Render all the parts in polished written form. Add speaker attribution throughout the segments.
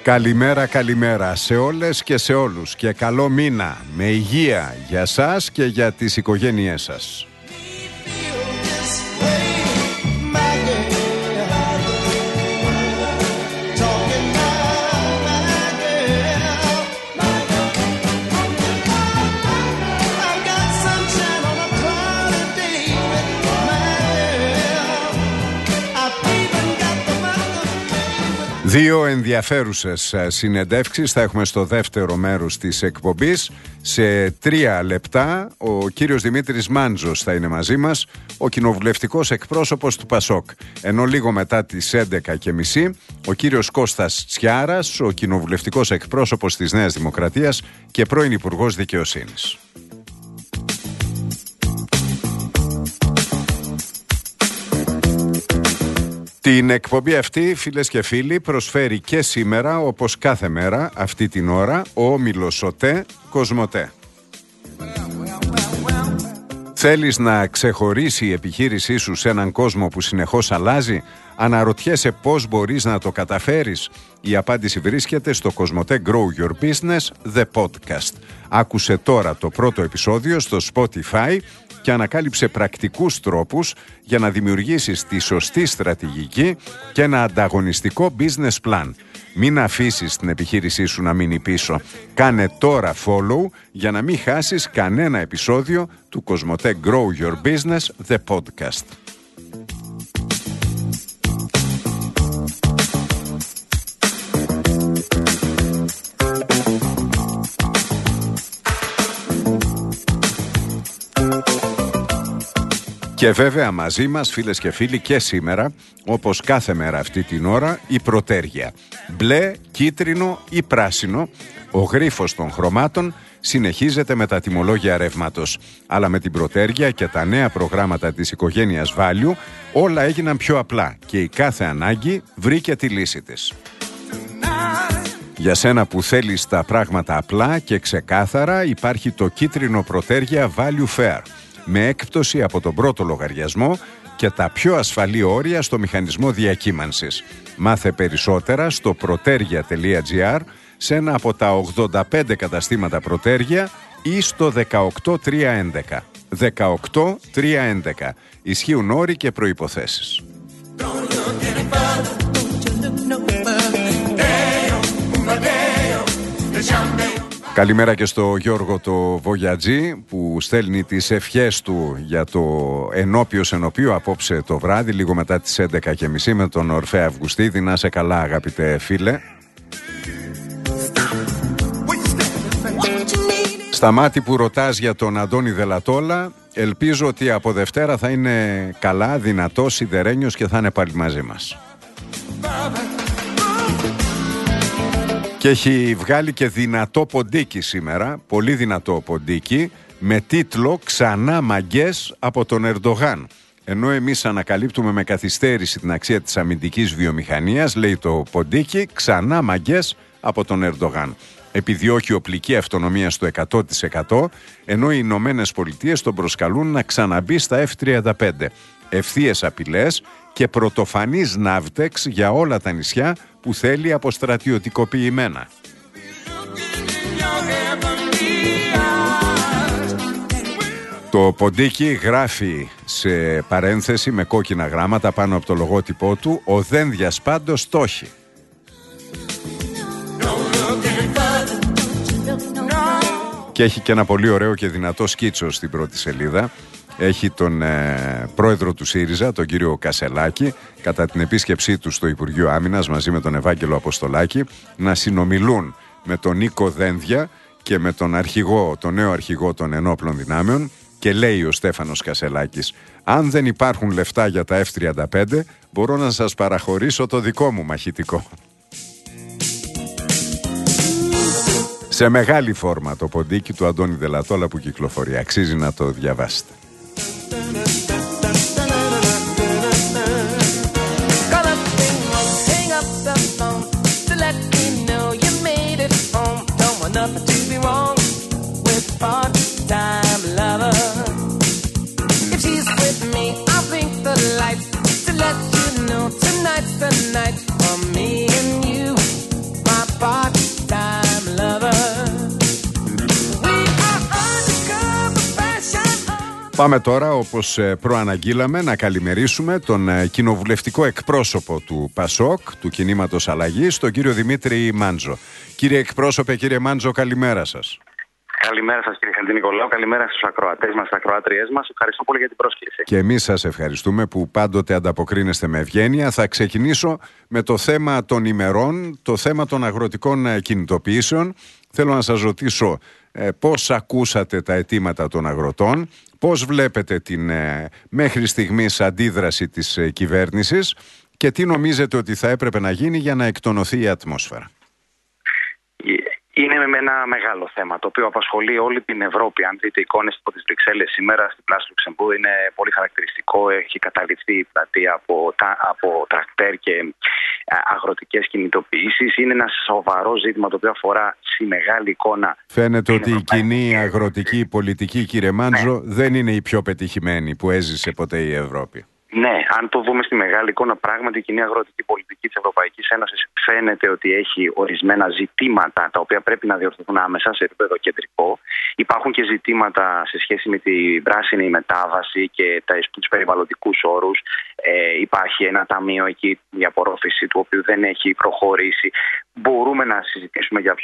Speaker 1: Καλημέρα, καλημέρα σε όλες και σε όλους και καλό μήνα με υγεία για σας και για τις οικογένειές σας. Δύο ενδιαφέρουσες συνεντεύξεις θα έχουμε στο δεύτερο μέρος της εκπομπής. Σε 3 λεπτά ο κύριος Δημήτρης Μάντζος θα είναι μαζί μας, ο κοινοβουλευτικός εκπρόσωπος του ΠΑΣΟΚ. Ενώ λίγο μετά τις 11:30 ο κύριος Κώστας Τσιάρας, ο κοινοβουλευτικός εκπρόσωπος της Νέας Δημοκρατίας και πρώην Υπουργός Δικαιοσύνης. Την εκπομπή αυτή, φίλες και φίλοι, προσφέρει και σήμερα, όπως κάθε μέρα, αυτή την ώρα, ο όμιλος ΟΤΕ Κοσμοτέ. Θέλεις να ξεχωρίσει η επιχείρησή σου σε έναν κόσμο που συνεχώς αλλάζει? Αναρωτιέσαι πώς μπορείς να το καταφέρεις? Η απάντηση βρίσκεται στο Κοσμοτέ Grow Your Business, The Podcast. Άκουσε τώρα το πρώτο επεισόδιο στο Spotify και ανακάλυψε πρακτικούς τρόπους για να δημιουργήσεις τη σωστή στρατηγική και ένα ανταγωνιστικό business plan. Μην αφήσεις την επιχείρησή σου να μείνει πίσω. Κάνε τώρα follow για να μην χάσεις κανένα επεισόδιο του Κοσμοτέ Grow Your Business, The Podcast. Και βέβαια μαζί μας, φίλες και φίλοι, και σήμερα, όπως κάθε μέρα αυτή την ώρα, η πρωτέργεια. Μπλε, κίτρινο ή πράσινο, ο γρίφος των χρωμάτων συνεχίζεται με τα τιμολόγια ρεύματος. Αλλά με την πρωτέργεια και τα νέα προγράμματα της οικογένειας Value, όλα έγιναν πιο απλά και η κάθε ανάγκη βρήκε τη λύση της. Για σένα που θέλεις τα πράγματα απλά και ξεκάθαρα, υπάρχει το κίτρινο πρωτέργεια Value Fair, με έκπτωση από τον πρώτο λογαριασμό και τα πιο ασφαλή όρια στο μηχανισμό διακύμανσης. Μάθε περισσότερα στο protergia.gr, σε ένα από τα 85 καταστήματα Πρωτέργεια ή στο 18311. 18311. Ισχύουν όροι και προϋποθέσεις. Καλημέρα και στο Γιώργο το Βογιατζή που στέλνει τις ευχές του για το ενώπιος ενωπείο απόψε το βράδυ, λίγο μετά τις 11:30 με τον Ορφέα Αυγουστίδη. Να σε καλά, αγαπητέ φίλε. Σταμάτη που ρωτάς για τον Αντώνη Δελατόλα, ελπίζω ότι από Δευτέρα θα είναι καλά, δυνατός, σιδερένιος και θα είναι πάλι μαζί μας. Και έχει βγάλει και δυνατό ποντίκι σήμερα, πολύ δυνατό ποντίκι, με τίτλο «Ξανά μαγκές από τον Ερντογάν». Ενώ εμείς ανακαλύπτουμε με καθυστέρηση την αξία της αμυντικής βιομηχανίας, λέει το ποντίκι, «Ξανά μαγκές από τον Ερντογάν». Επιδιώκει οπλική αυτονομία στο 100%, ενώ οι Ηνωμένες Πολιτείες τον προσκαλούν να ξαναμπεί στα F-35. Ευθείες απειλές και πρωτοφανής ναύτεξ για όλα τα νησιά που θέλει αποστρατιωτικοποιημένα. Το ποντίκι γράφει σε παρένθεση με κόκκινα γράμματα πάνω από το λογότυπό του «Ο Δένδιας πάντως το έχει». Και έχει και ένα πολύ ωραίο και δυνατό σκίτσο στην πρώτη σελίδα. Έχει τον πρόεδρο του ΣΥΡΙΖΑ, τον κύριο Κασελάκη, κατά την επίσκεψή του στο Υπουργείο Άμυνας μαζί με τον Ευάγγελο Αποστολάκη, να συνομιλούν με τον Νίκο Δένδια και με τον αρχηγό, τον νέο αρχηγό των ενόπλων δυνάμεων, και λέει ο Στέφανος Κασελάκης: αν δεν υπάρχουν λεφτά για τα F-35, μπορώ να σας παραχωρήσω το δικό μου μαχητικό. Σε μεγάλη φόρμα το ποντίκι του Αντώνη Δελατόλα που κυκλοφορεί. Αξίζει να το διαβάσετε. Πάμε τώρα, όπως προαναγγείλαμε, να καλημερίσουμε τον κοινοβουλευτικό εκπρόσωπο του ΠΑΣΟΚ, του Κινήματος Αλλαγής, τον κύριο Δημήτρη Μάντζο. Κύριε εκπρόσωπε, κύριε Μάντζο, καλημέρα σας.
Speaker 2: Καλημέρα σας, κύριε Χατζηνικολάου. Καλημέρα στους ακροατές μας, στις ακροάτριές μας. Ευχαριστώ πολύ για την πρόσκληση.
Speaker 1: Και εμείς σας ευχαριστούμε που πάντοτε ανταποκρίνεστε με ευγένεια. Θα ξεκινήσω με το θέμα των ημερών, το θέμα των αγροτικών κινητοποιήσεων. Θέλω να σας ρωτήσω πώς ακούσατε τα αιτήματα των αγροτών, πώς βλέπετε την μέχρι στιγμής αντίδραση της κυβέρνησης και τι νομίζετε ότι θα έπρεπε να γίνει για να εκτονωθεί η ατμόσφαιρα.
Speaker 2: Είναι με ένα μεγάλο θέμα το οποίο απασχολεί όλη την Ευρώπη. Αν δείτε εικόνες από τις Βρυξέλλες σήμερα στην πλάση του Λουξεμβούργου, είναι πολύ χαρακτηριστικό. Έχει καταληφθεί η πλατεία από τρακτέρ και αγροτικές κινητοποιήσεις. Είναι ένα σοβαρό ζήτημα το οποίο αφορά στη μεγάλη εικόνα.
Speaker 1: Φαίνεται ότι η κοινή αγροτική πολιτική, κύριε Μάντζο, δεν είναι η πιο πετυχημένη που έζησε ποτέ η Ευρώπη.
Speaker 2: Ναι, αν το δούμε στη μεγάλη εικόνα, πράγματι η κοινή αγροτική πολιτική της Ευρωπαϊκής Ένωσης φαίνεται ότι έχει ορισμένα ζητήματα τα οποία πρέπει να διορθωθούν άμεσα σε επίπεδο κεντρικό. Υπάρχουν και ζητήματα σε σχέση με την πράσινη μετάβαση και τους περιβαλλοντικούς όρους. Υπάρχει ένα ταμείο εκεί, η απορρόφηση του οποίου δεν έχει προχωρήσει. Μπορούμε να συζητήσουμε για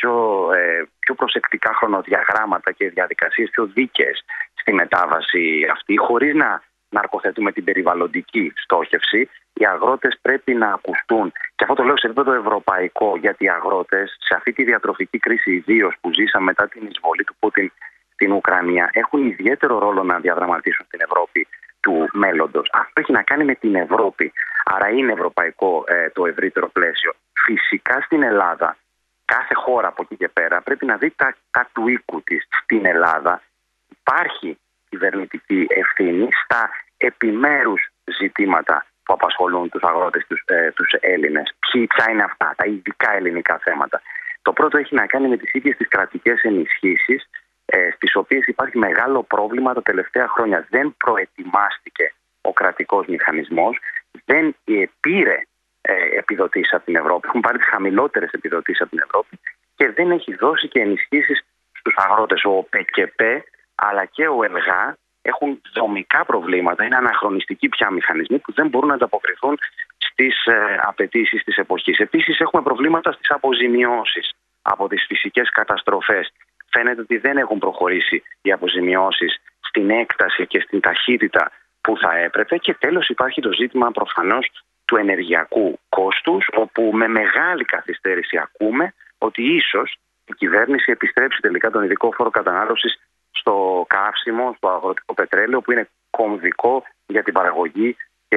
Speaker 2: πιο προσεκτικά χρονοδιαγράμματα και διαδικασίες πιο δίκαιες στη μετάβαση αυτή, χωρίς να αρκοθετούμε την περιβαλλοντική στόχευση. Οι αγρότες πρέπει να ακουστούν. Και αυτό το λέω σε επίπεδο ευρωπαϊκό, γιατί οι αγρότες σε αυτή τη διατροφική κρίση, ιδίως που ζήσαμε μετά την εισβολή του Πούτιν στην Ουκρανία, έχουν ιδιαίτερο ρόλο να διαδραματίσουν στην Ευρώπη του μέλλοντος. Αυτό έχει να κάνει με την Ευρώπη. Άρα είναι ευρωπαϊκό το ευρύτερο πλαίσιο. Φυσικά στην Ελλάδα, κάθε χώρα από εκεί και πέρα πρέπει να δει τα του οίκου της. Στην Ελλάδα υπάρχει κυβερνητική ευθύνη στα επιμέρους ζητήματα που απασχολούν τους αγρότες, τους Έλληνες. Ποια είναι αυτά, τα ειδικά ελληνικά θέματα. Το πρώτο έχει να κάνει με τις ίδιες τις κρατικές ενισχύσεις, στις οποίες υπάρχει μεγάλο πρόβλημα τα τελευταία χρόνια. Δεν προετοιμάστηκε ο κρατικός μηχανισμός, δεν πήρε επιδοτήσεις από την Ευρώπη, έχουν πάρει τις χαμηλότερες επιδοτήσεις από την Ευρώπη και δεν έχει δώσει και ενισχύσεις στους αγρότες. Ο ΠΚΠ αλλά και ο ΕΛΓΑ έχουν δομικά προβλήματα, είναι αναχρονιστικοί πια μηχανισμοί που δεν μπορούν να ανταποκριθούν στις απαιτήσεις της εποχής. Επίσης έχουμε προβλήματα στις αποζημιώσεις από τις φυσικές καταστροφές. Φαίνεται ότι δεν έχουν προχωρήσει οι αποζημιώσεις στην έκταση και στην ταχύτητα που θα έπρεπε. Και τέλος υπάρχει το ζήτημα προφανώς του ενεργειακού κόστους, όπου με μεγάλη καθυστέρηση ακούμε ότι ίσως η κυβέρνηση επιστρέψει τελικά τον ειδικό φόρο κατανάλωσης στο καύσιμο, στο αγροτικό πετρέλαιο, που είναι κομβικό για την παραγωγή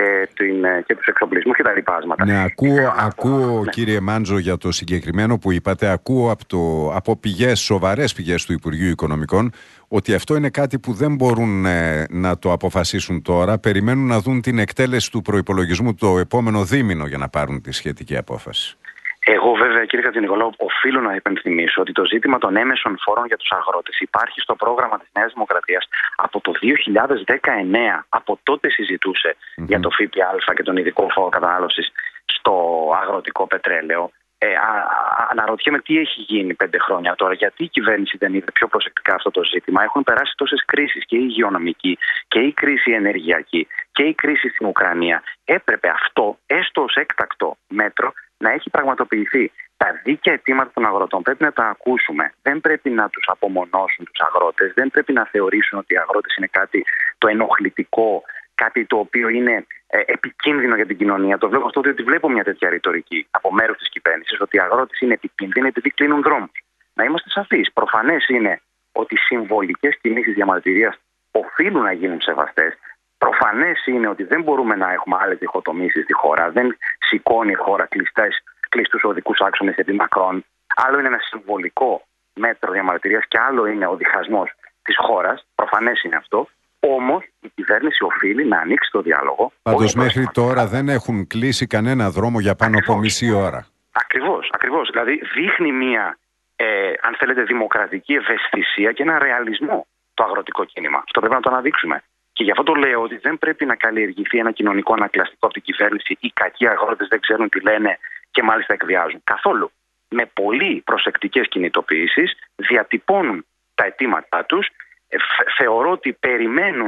Speaker 2: και τους εξοπλισμούς και τα λοιπάσματα.
Speaker 1: Ναι, ακούω κύριε Μάντζο για το συγκεκριμένο που είπατε, ακούω από σοβαρές πηγές του Υπουργείου Οικονομικών ότι αυτό είναι κάτι που δεν μπορούν να το αποφασίσουν τώρα, περιμένουν να δουν την εκτέλεση του προϋπολογισμού το επόμενο δίμηνο για να πάρουν τη σχετική απόφαση. Εγώ
Speaker 2: βέβαια, κύριε Χατζηνικολάου, οφείλω να υπενθυμίσω ότι το ζήτημα των έμεσων φόρων για τους αγρότες υπάρχει στο πρόγραμμα της Νέας Δημοκρατίας από το 2019. Από τότε συζητούσε για το ΦΠΑ και τον ειδικό φόρο κατανάλωσης στο αγροτικό πετρέλαιο. Αναρωτιέμαι τι έχει γίνει 5 χρόνια τώρα, γιατί η κυβέρνηση δεν είδε πιο προσεκτικά αυτό το ζήτημα. Έχουν περάσει τόσες κρίσεις, και η υγειονομική και η κρίση ενεργειακή και η κρίση στην Ουκρανία. Έπρεπε αυτό, έστω ως έκτακτο μέτρο, να έχει πραγματοποιηθεί. Τα δίκαια αιτήματα των αγροτών πρέπει να τα ακούσουμε. Δεν πρέπει να τους απομονώσουν τους αγρότες. Δεν πρέπει να θεωρήσουν ότι οι αγρότες είναι κάτι το ενοχλητικό, κάτι το οποίο είναι επικίνδυνο για την κοινωνία. Το βλέπω αυτό, διότι βλέπω μια τέτοια ρητορική από μέρους της κυβέρνησης, ότι οι αγρότες είναι επικίνδυνοι επειδή κλείνουν δρόμους. Να είμαστε σαφείς. Προφανές είναι ότι συμβολικές κινήσεις διαμαρτυρίας οφείλουν να γίνουν σεβαστές. Προφανές είναι ότι δεν μπορούμε να έχουμε άλλες διχοτομήσεις στη χώρα. Δεν σηκώνει η χώρα κλειστούς οδικούς άξονες επί μακρόν. Άλλο είναι ένα συμβολικό μέτρο διαμαρτυρίας και άλλο είναι ο διχασμός της χώρας. Προφανές είναι αυτό. Όμως η κυβέρνηση οφείλει να ανοίξει το διάλογο.
Speaker 1: Πάντως μέχρι τώρα δεν έχουν κλείσει κανένα δρόμο για πάνω από μισή ώρα.
Speaker 2: Ακριβώς. Δηλαδή δείχνει μια, αν θέλετε, δημοκρατική ευαισθησία και ένα ρεαλισμό το αγροτικό κίνημα. Αυτό πρέπει να το αναδείξουμε. Και γι' αυτό το λέω ότι δεν πρέπει να καλλιεργηθεί ένα κοινωνικό ανακλαστικό από την κυβέρνηση. Οι κακοί αγρότες δεν ξέρουν τι λένε και μάλιστα εκβιάζουν. Καθόλου. Με πολύ προσεκτικές κινητοποιήσεις διατυπώνουν τα αιτήματά τους. Θεωρώ ότι περιμένουν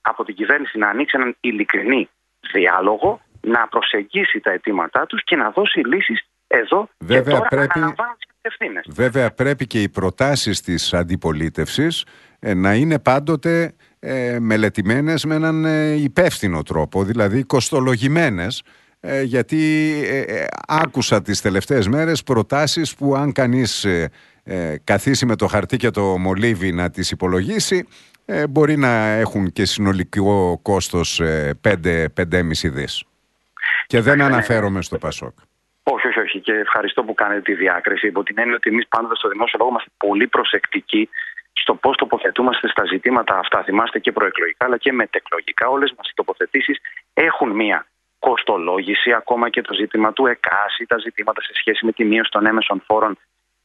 Speaker 2: από την κυβέρνηση να ανοίξει έναν ειλικρινή διάλογο, να προσεγγίσει τα αιτήματά τους και να δώσει λύσεις εδώ και τώρα, αναλαμβάνοντας τις ευθύνες.
Speaker 1: Βέβαια πρέπει και οι προτάσεις της αντιπολίτευσης να είναι πάντοτε μελετημένες με έναν υπεύθυνο τρόπο, δηλαδή κοστολογημένες, γιατί άκουσα τις τελευταίες μέρες προτάσεις που αν κανείς καθίσει με το χαρτί και το μολύβι να τις υπολογίσει, μπορεί να έχουν και συνολικό κόστος 5-5,5 δις. Και δεν αναφέρομαι στο Πασόκ.
Speaker 2: Όχι. Και ευχαριστώ που κάνετε τη διάκριση. Υπό την έννοια ότι εμείς πάντοτε στο δημόσιο λόγο είμαστε πολύ προσεκτικοί στο πώς τοποθετούμαστε στα ζητήματα αυτά. Θυμάστε και προεκλογικά αλλά και μετεκλογικά. Όλες μας οι τοποθετήσεις έχουν μία κοστολόγηση, ακόμα και το ζήτημα του ΕΚΑΣ ή τα ζητήματα σε σχέση με τη μείωση των έμεσων φόρων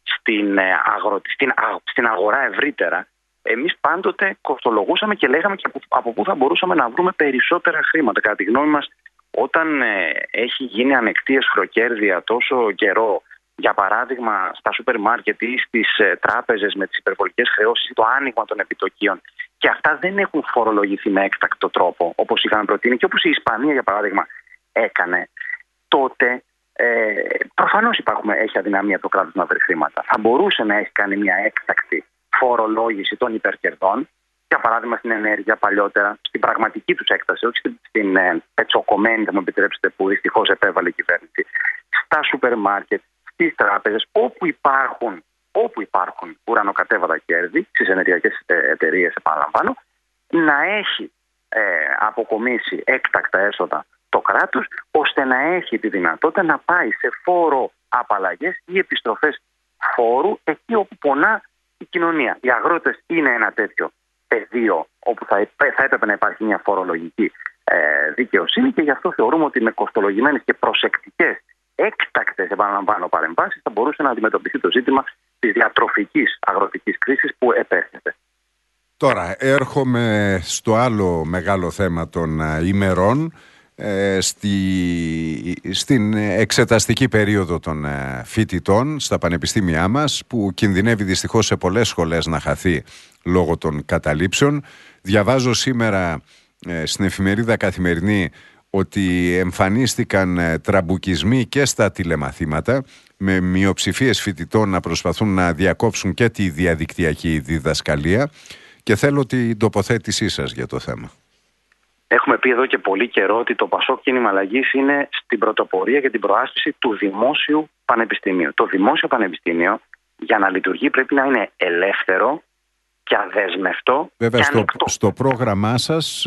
Speaker 2: στην αγορά ευρύτερα. Εμείς πάντοτε κοστολογούσαμε και λέγαμε και από πού θα μπορούσαμε να βρούμε περισσότερα χρήματα. Κατά τη γνώμη μας, όταν έχει γίνει ανεκτή εσχροκέρδεια τόσο καιρό, για παράδειγμα στα σούπερ μάρκετ ή στις τράπεζες με τις υπερβολικές χρεώσεις ή το άνοιγμα των επιτοκίων, και αυτά δεν έχουν φορολογηθεί με έκτακτο τρόπο, όπως είχαμε προτείνει και όπως η Ισπανία για παράδειγμα έκανε, τότε προφανώς έχει αδυναμία το κράτος να βρει χρήματα. Θα μπορούσε να έχει κάνει μια έκτακτη φορολόγηση των υπερκερδών, για παράδειγμα στην ενέργεια παλιότερα, στην πραγματική τους έκταση, όχι στην πετσοκομμένη, θα μου επιτρέψετε, που δυστυχώς επέβαλε η κυβέρνηση, στα σούπερ μάρκετ, στις τράπεζες, όπου υπάρχουν ουρανοκατέβατα κέρδη, στις ενεργειακές εταιρείες, επαναλαμβάνω, να έχει αποκομίσει έκτακτα έσοδα το κράτος, ώστε να έχει τη δυνατότητα να πάει σε φόρο απαλλαγές ή επιστροφές φόρου εκεί όπου πονά η κοινωνία. Οι αγρότες είναι ένα τέτοιο πεδίο όπου θα έπρεπε να υπάρχει μια φορολογική δικαιοσύνη, και γι' αυτό θεωρούμε ότι με κοστολογημένες και προσεκτικές έκτακτες, επαναλαμβάνω, παρεμβάσεις θα μπορούσε να αντιμετωπιστεί το ζήτημα της διατροφικής αγροτικής κρίσης που επέρχεται.
Speaker 1: Τώρα έρχομαι στο άλλο μεγάλο θέμα των ημερών, στην εξεταστική περίοδο των φοιτητών στα πανεπιστήμια μας, που κινδυνεύει δυστυχώς σε πολλές σχολές να χαθεί λόγω των καταλήψεων. Διαβάζω σήμερα στην εφημερίδα Καθημερινή ότι εμφανίστηκαν τραμπουκισμοί και στα τηλεμαθήματα, με μειοψηφίες φοιτητών να προσπαθούν να διακόψουν και τη διαδικτυακή διδασκαλία, και θέλω την τοποθέτησή σας για το θέμα.
Speaker 2: Έχουμε πει εδώ και πολύ καιρό ότι το Πασόκ Κίνημα Αλλαγής είναι στην πρωτοπορία για την προάσπιση του δημόσιου πανεπιστημίου. Το δημόσιο πανεπιστήμιο, για να λειτουργεί, πρέπει να είναι ελεύθερο και αδέσμευτο.
Speaker 1: Βέβαια, στο πρόγραμμά σας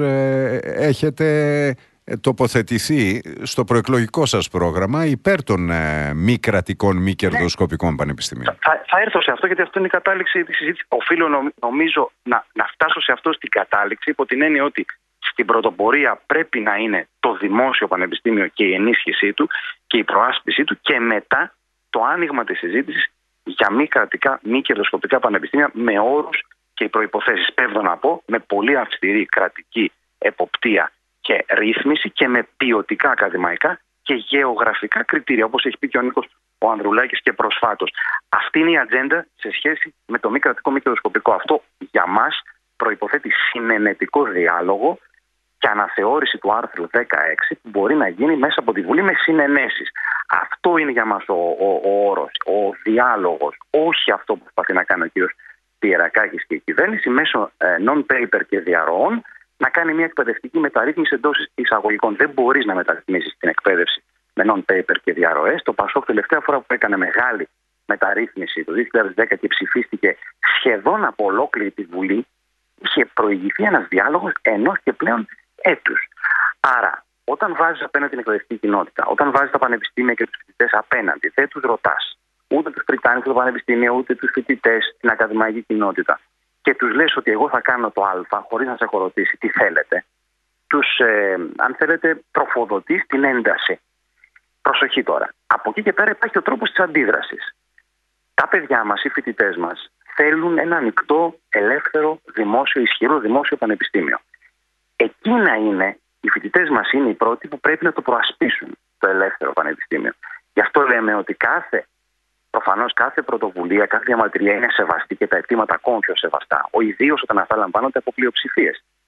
Speaker 1: έχετε τοποθετηθεί, στο προεκλογικό σας πρόγραμμα, υπέρ των μη κρατικών, μη κερδοσκοπικών πανεπιστημίων.
Speaker 2: Θα έρθω σε αυτό, γιατί αυτό είναι η κατάληξη της συζήτησης. Οφείλω νομίζω να φτάσω σε αυτό στην κατάληξη, υπό την έννοια ότι στην πρωτοπορία πρέπει να είναι το δημόσιο πανεπιστήμιο και η ενίσχυσή του και η προάσπιση του, και μετά το άνοιγμα της συζήτησης για μη κρατικά, μη κερδοσκοπικά πανεπιστήμια, με όρους και προϋποθέσεις. Πέφτω να πω, με πολύ αυστηρή κρατική εποπτεία και ρύθμιση και με ποιοτικά ακαδημαϊκά και γεωγραφικά κριτήρια, όπως έχει πει και ο Νίκος ο Ανδρουλάκης και προσφάτως. Αυτή είναι η ατζέντα σε σχέση με το μη κρατικό, μη κερδοσκοπικό. Αυτό για μας προϋποθέτει συνενετικό διάλογο και αναθεώρηση του άρθρου 16, που μπορεί να γίνει μέσα από τη Βουλή με συνενέσεις. Αυτό είναι για μας ο όρος, ο διάλογος, όχι αυτό που προσπαθεί να κάνει ο κ. Πιερακάκης και η κυβέρνηση μέσω non-paper και διαρροών, να κάνει μια εκπαιδευτική μεταρρύθμιση εντός εισαγωγικών. Δεν μπορείς να μεταρρυθμίσεις την εκπαίδευση με non-paper και διαρροές. Το Πασόκ τελευταία φορά που έκανε μεγάλη μεταρρύθμιση το 2010 και ψηφίστηκε σχεδόν από ολόκληρη τη Βουλή, είχε προηγηθεί ένας διάλογος ενός και πλέον έτους. Άρα, όταν βάζεις απέναντι την εκπαιδευτική κοινότητα, όταν βάζεις τα πανεπιστήμια και τους φοιτητές απέναντι, δεν τους ρωτάς ούτε τους πριτάνικους του πανεπιστήμιου, ούτε τους φοιτητές, την ακαδημαϊκή κοινότητα, και τους λες ότι εγώ θα κάνω το Α, χωρίς να σε έχω ρωτήσει τι θέλετε, τους, αν θέλετε, τροφοδοτείς την ένταση. Προσοχή τώρα. Από εκεί και πέρα υπάρχει ο τρόπος της αντίδρασης. Τα παιδιά μας, οι φοιτητές μας, θέλουν ένα ανοιχτό, ελεύθερο, δημόσιο, ισχυρό δημόσιο πανεπιστήμιο. Εκεί να είναι, οι φοιτητές μας είναι οι πρώτοι που πρέπει να το προασπίσουν το ελεύθερο πανεπιστήμιο. Γι' αυτό λέμε ότι προφανώς κάθε πρωτοβουλία, κάθε διαμαρτυρία είναι σεβαστή και τα αιτήματα ακόμη πιο σεβαστά. Ιδίως όταν αυτά λαμβάνονται από πλειοψηφίες.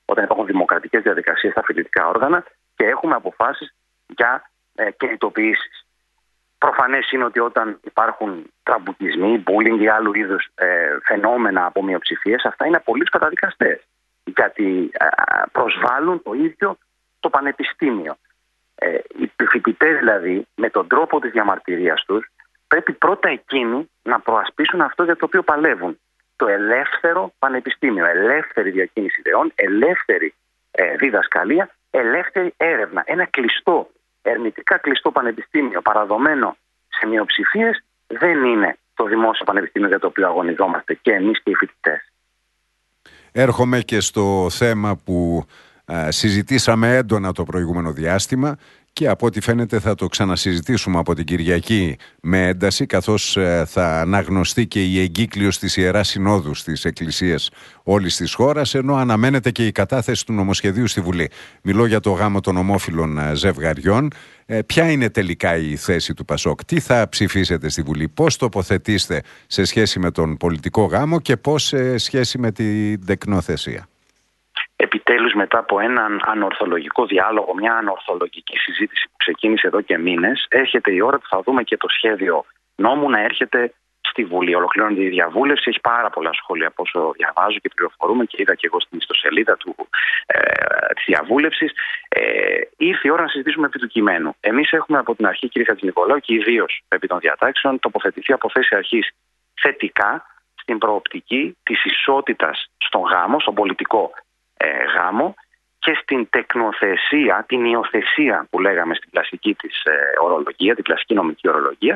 Speaker 2: όταν υπάρχουν δημοκρατικές διαδικασίες στα φοιτητικά όργανα και έχουμε αποφάσεις για κινητοποιήσεις. Προφανές είναι ότι όταν υπάρχουν τραμπουκισμοί, bullying ή άλλου είδους φαινόμενα από μειοψηφίες, αυτά είναι απολύτως καταδικαστές. Γιατί προσβάλλουν το ίδιο το πανεπιστήμιο. Οι φοιτητές δηλαδή, με τον τρόπο της διαμαρτυρίας τους, πρέπει πρώτα εκείνοι να προασπίσουν αυτό για το οποίο παλεύουν. Το ελεύθερο πανεπιστήμιο, ελεύθερη διακίνηση ιδεών, ελεύθερη διδασκαλία, ελεύθερη έρευνα. Ένα κλειστό, ερμητικά κλειστό πανεπιστήμιο παραδομένο σε μειοψηφίες δεν είναι το δημόσιο πανεπιστήμιο για το οποίο αγωνιζόμαστε και εμείς και οι φοιτητές.
Speaker 1: Έρχομαι και στο θέμα που συζητήσαμε έντονα το προηγούμενο διάστημα και από ό,τι φαίνεται θα το ξανασυζητήσουμε από την Κυριακή με ένταση, καθώς θα αναγνωστεί και η εγκύκλειος της Ιεράς Συνόδου στις εκκλησίες όλης της χώρας, ενώ αναμένεται και η κατάθεση του νομοσχεδίου στη Βουλή. Μιλώ για το γάμο των ομόφυλων ζευγαριών. Ποια είναι τελικά η θέση του ΠΑΣΟΚ, τι θα ψηφίσετε στη Βουλή, πώς τοποθετήσετε σε σχέση με τον πολιτικό γάμο και πώς σε σχέση με την τεκνοθεσία?
Speaker 2: Επιτέλους, μετά από έναν ανορθολογικό διάλογο, μια ανορθολογική συζήτηση που ξεκίνησε εδώ και μήνες, έρχεται η ώρα που θα δούμε και το σχέδιο νόμου να έρχεται στη Βουλή. Ολοκληρώνεται η διαβούλευση, έχει πάρα πολλά σχόλια από όσο διαβάζω και πληροφορούμε και είδα και εγώ στην ιστοσελίδα της διαβούλευσης. Ήρθε η ώρα να συζητήσουμε επί του κειμένου. Εμείς έχουμε από την αρχή, κύριε Χατζηνικολάου, και ιδίως επί των διατάξεων, τοποθετηθεί από θέση αρχής θετικά στην προοπτική της ισότητας στον γάμο, στον πολιτικό γάμο και στην τεκνοθεσία, την υιοθεσία που λέγαμε στην κλασική της ορολογία, την κλασική νομική ορολογία,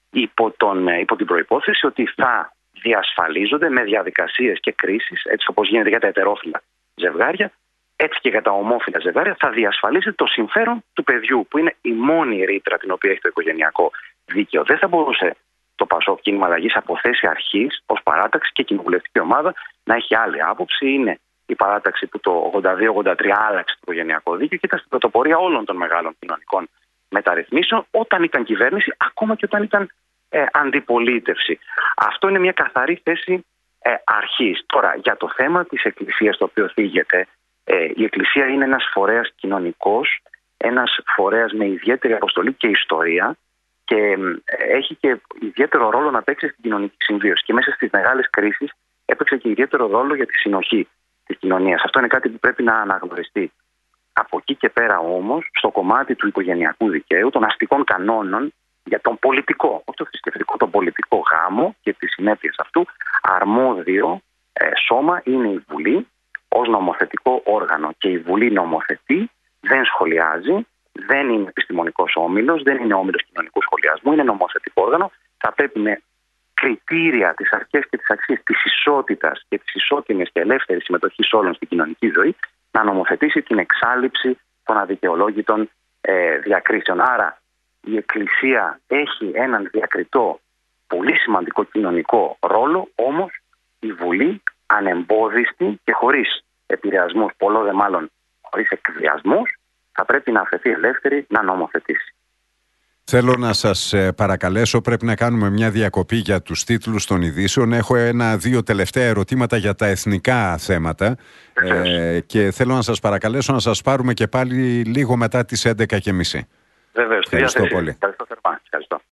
Speaker 2: υπό την προϋπόθεση ότι θα διασφαλίζονται με διαδικασίες και κρίσεις, έτσι όπως γίνεται για τα ετερόφυλα ζευγάρια, έτσι και για τα ομόφυλα ζευγάρια, θα διασφαλίσει το συμφέρον του παιδιού, που είναι η μόνη ρήτρα την οποία έχει το οικογενειακό δίκαιο. Δεν θα μπορούσε το ΠΑΣΟΚ, κίνημα αλλαγής, από θέση αρχής ως παράταξη και κοινοβουλευτική ομάδα να έχει άλλη άποψη. Είναι η παράταξη που το 82-83 άλλαξε το οικογενειακό δίκαιο και ήταν στην πρωτοπορία όλων των μεγάλων κοινωνικών μεταρρυθμίσεων όταν ήταν κυβέρνηση, ακόμα και όταν ήταν αντιπολίτευση. Αυτό είναι μια καθαρή θέση αρχής. Τώρα, για το θέμα της Εκκλησίας, το οποίο θίγεται, η Εκκλησία είναι ένας φορέας κοινωνικός, ένας φορέας με ιδιαίτερη αποστολή και ιστορία και έχει και ιδιαίτερο ρόλο να παίξει στην κοινωνική συμβίωση. Και μέσα στις μεγάλες κρίσεις έπαιξε και ιδιαίτερο ρόλο για τη συνοχή της κοινωνίας. Αυτό είναι κάτι που πρέπει να αναγνωριστεί. Από εκεί και πέρα όμως, στο κομμάτι του οικογενειακού δικαίου, των αστικών κανόνων για τον πολιτικό, όχι το θρησκευτικό, τον πολιτικό γάμο και τις συνέπειες αυτού, αρμόδιο σώμα είναι η Βουλή ως νομοθετικό όργανο. Και η Βουλή νομοθετεί, δεν σχολιάζει, δεν είναι επιστημονικός όμιλος, δεν είναι όμιλος κοινωνικού σχολιασμού, είναι νομοθετικό όργανο. Θα πρέπει με κριτήρια, τις αρχές και τις αξίες της ισότητας και της ισότιμης και ελεύθερης συμμετοχής όλων στην κοινωνική ζωή να νομοθετήσει την εξάλειψη των αδικαιολόγητων διακρίσεων. Άρα η Εκκλησία έχει έναν διακριτό, πολύ σημαντικό κοινωνικό ρόλο, όμως η Βουλή ανεμπόδιστη και χωρίς επηρεασμούς, πολλό δε μάλλον χωρίς εκβιασμούς, θα πρέπει να αφαιθεί ελεύθερη να νομοθετήσει.
Speaker 1: Θέλω να σας παρακαλέσω, πρέπει να κάνουμε μια διακοπή για τους τίτλους των ειδήσεων. Έχω 1-2 τελευταία ερωτήματα για τα εθνικά θέματα και θέλω να σας παρακαλέσω να σας πάρουμε και πάλι λίγο μετά τις 11:30.
Speaker 2: Βεβαίως.
Speaker 1: Ευχαριστώ πολύ.
Speaker 2: Ευχαριστώ θερμά. Ευχαριστώ.